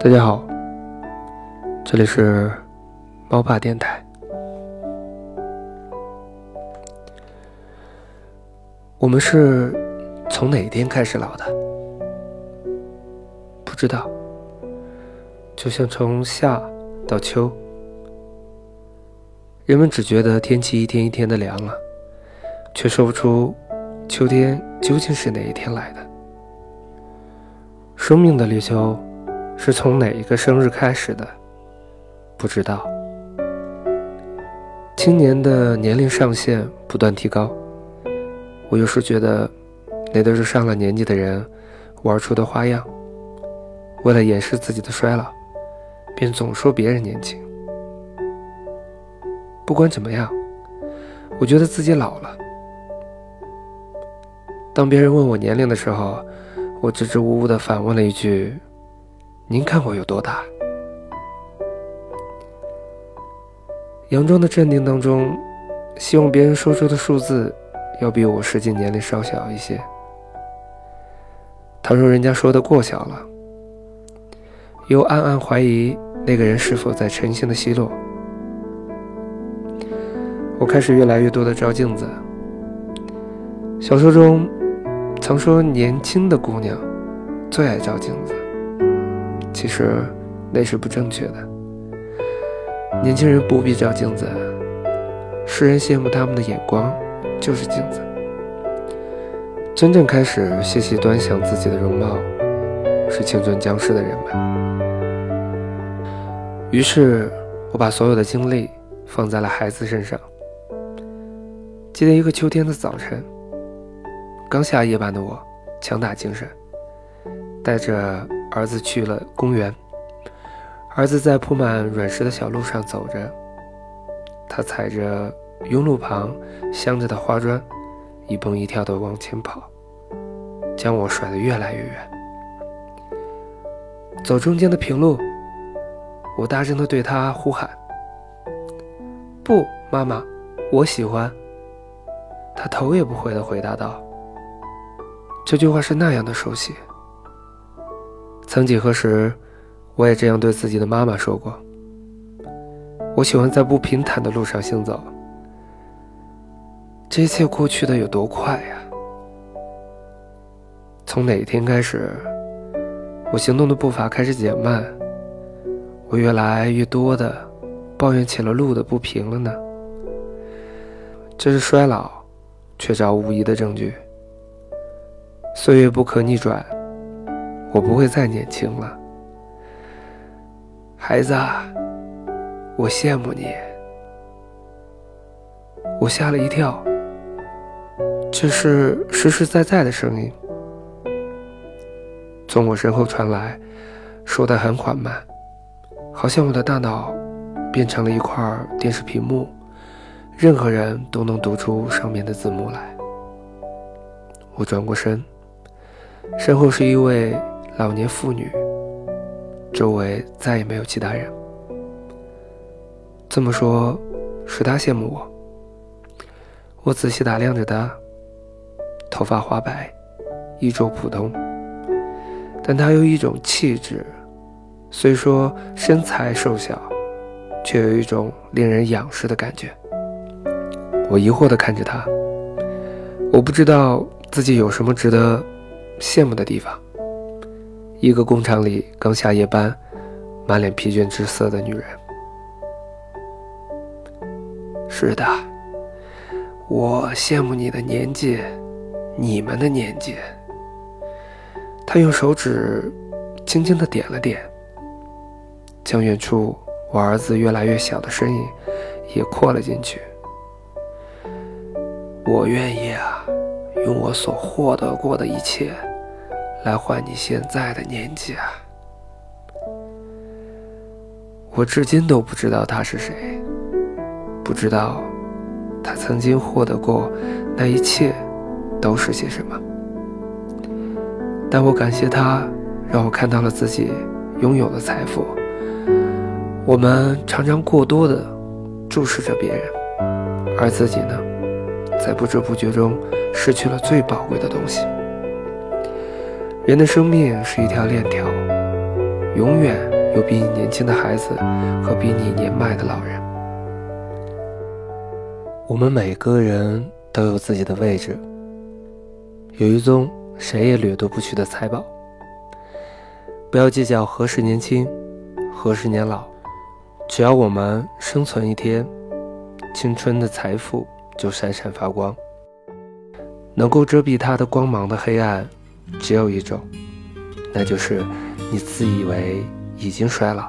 大家好，这里是猫爸电台。我们是从哪一天开始老的？不知道，就像从夏到秋，人们只觉得天气一天一天的凉了，却说不出秋天究竟是哪一天来的。生命的立秋是从哪一个生日开始的？不知道。青年的年龄上限不断提高，我有时觉得那都是上了年纪的人玩出的花样，为了掩饰自己的衰老，便总说别人年轻。不管怎么样，我觉得自己老了。当别人问我年龄的时候，我支支吾吾地反问了一句：您看我有多大？佯装的镇定当中，希望别人说出的数字要比我实际年龄稍小一些。倘若人家说的过小了，又暗暗怀疑那个人是否在诚心的奚落。我开始越来越多的照镜子。小说中曾说年轻的姑娘最爱照镜子，其实那是不正确的。年轻人不必照镜子，世人羡慕他们的眼光就是镜子。真正开始细细端详自己的容貌，是青春将逝的人们。于是我把所有的精力放在了孩子身上。记得一个秋天的早晨，刚下夜班的我强打精神，带着儿子去了公园。儿子在铺满软石的小路上走着，他踩着甬路旁镶着的花砖，一蹦一跳地往前跑，将我甩得越来越远。走中间的平路，我大声地对他呼喊：不，妈妈，我喜欢。他头也不回地回答道。这句话是那样的熟悉，曾几何时我也这样对自己的妈妈说过。我喜欢在不平坦的路上行走，这一切过去的有多快呀！从哪一天开始，我行动的步伐开始减慢，我越来越多的抱怨起了路的不平了呢？这是衰老确凿无疑的证据。岁月不可逆转，我不会再年轻了。孩子啊，我羡慕你。我吓了一跳，这是实实在在的声音，从我身后传来，说得很缓慢，好像我的大脑变成了一块电视屏幕，任何人都能读出上面的字幕来。我转过身，身后是一位老年妇女，周围再也没有其他人。这么说，是她羡慕我。我仔细打量着她，头发花白，衣着普通，但她有一种气质，虽说身材瘦小，却有一种令人仰视的感觉。我疑惑地看着她，我不知道自己有什么值得羡慕的地方。一个工厂里刚下夜班，满脸疲倦之色的女人。是的，我羡慕你的年纪，你们的年纪。她用手指轻轻地点了点，将远处我儿子越来越小的身影也扩了进去。我愿意啊，用我所获得过的一切来换你现在的年纪啊！我至今都不知道他是谁，不知道他曾经获得过那一切都是些什么，但我感谢他，让我看到了自己拥有的财富。我们常常过多地注视着别人，而自己呢，在不知不觉中失去了最宝贵的东西。人的生命是一条链条， 永远有比你年轻的孩子和比你年迈的老人。我们每个人都有自己的位置，有一宗谁也掠夺不去的财宝。不要计较何时年轻，何时年老，只要我们生存一天，青春的财富就闪闪发光。能够遮蔽它的光芒的黑暗只有一种，那就是你自以为已经衰老。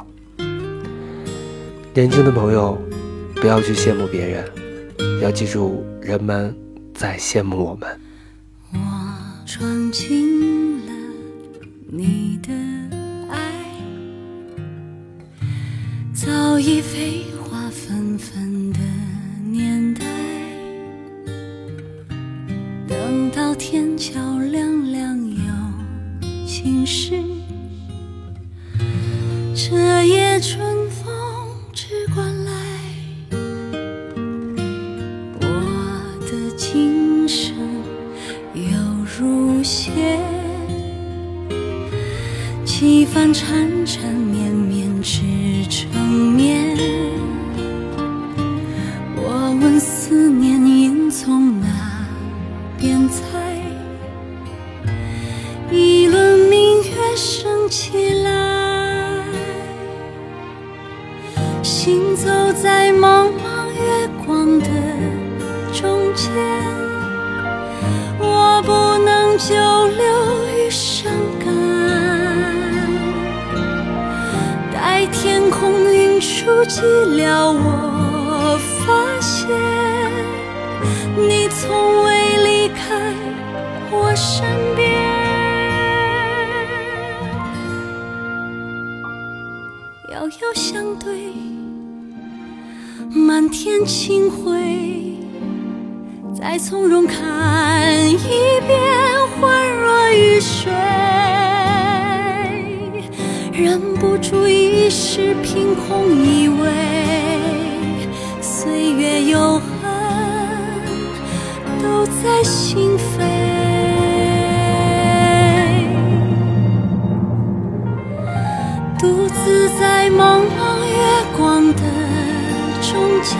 年轻的朋友，不要去羡慕别人，要记住人们在羡慕我们。 我闯进了你的爱，早已飞花纷纷的年代，等到天桥亮亮有晴时，这夜春风只管来，我的今生犹如血，几番缠缠绵绵只成眠。我问思念应从哪边猜，一轮明月升起来，行走在茫茫月光的中间，我不能久留于伤感，待天空云出寂寥，我发现你从未离开我身边。遥遥相对，满天清辉，再从容看一遍，恍若雨水，忍不住一时凭空以为岁月有痕都在心扉，独自在茫茫月光的中间，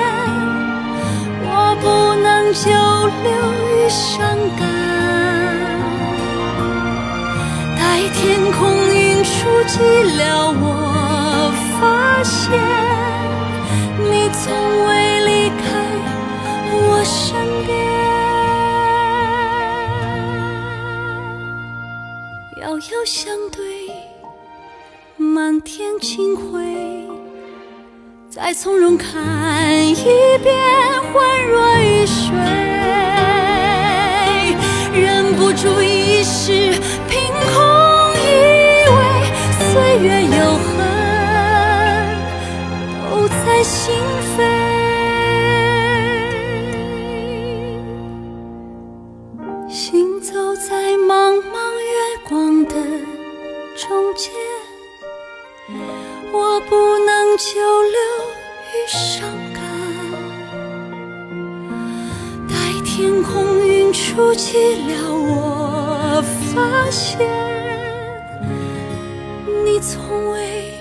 我不能久留于伤感，待天空云出寂寥，我发现你从未离开我身边。遥遥相对，满天清辉，再从容看一遍，恍若雨水，忍不住一时凭空以为岁月有痕都在心扉。行走在茫茫月光的中间，我不能久留于伤感，待天空云出寂寥，我发现你从未